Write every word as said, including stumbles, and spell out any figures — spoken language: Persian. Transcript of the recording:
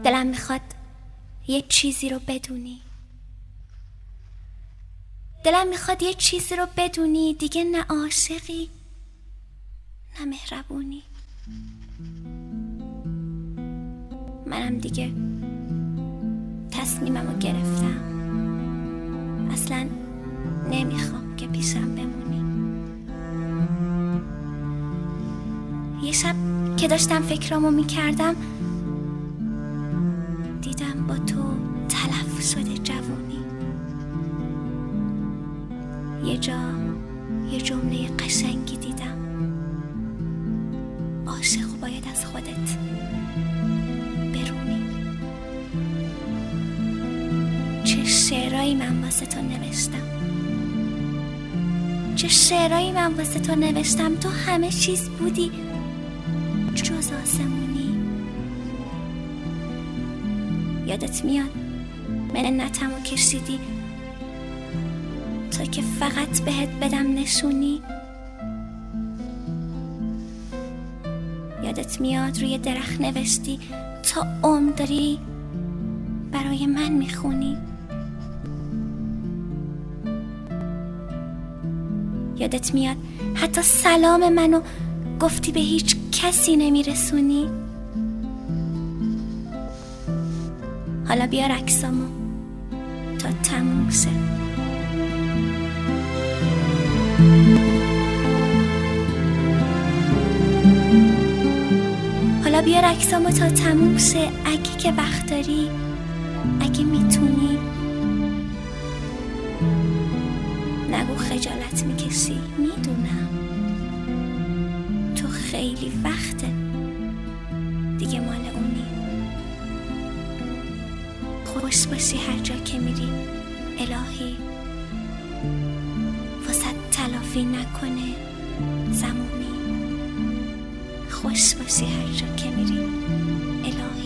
دلم میخواد یه چیزی رو بدونی، دلم میخواد یه چیزی رو بدونی، دیگه نه عاشقی نه مهربونی. منم دیگه تصمیممو گرفتم، اصلا نمیخوام که پیشم بمونی. یه شب که داشتم فکرامو میکردم دیدم با تو تلف شده جوونی. یه جا یه جمله قشنگی دیدم، عاشق باید از خودت برونی. چه شعرهایی من واسه تو نوشتم، چه شعرهایی من واسه تو نوشتم. تو همه چیز بودی جز آسمونی. یادت میاد منتمو کشیدی تا که فقط بهت بدم نشونی. یادت میاد روی درخت نوشتی تا عمر داری برای من میخونی. یادت میاد حتی سلام منو گفتی به هیچ کسی نمیرسونی. حالا بیار عکسامو تا تموم شه. حالا بیار عکسامو تا تموم شه، اگه که وقت داری، اگه میتونی. نگو خجالت میکشی، میدونم تو خیلی وقته دیگه مال اونی. خوش باشی هر جا که میری، الهی واسه تلافی نکنه زمونی. خوش باشی هر جا که میری، الهی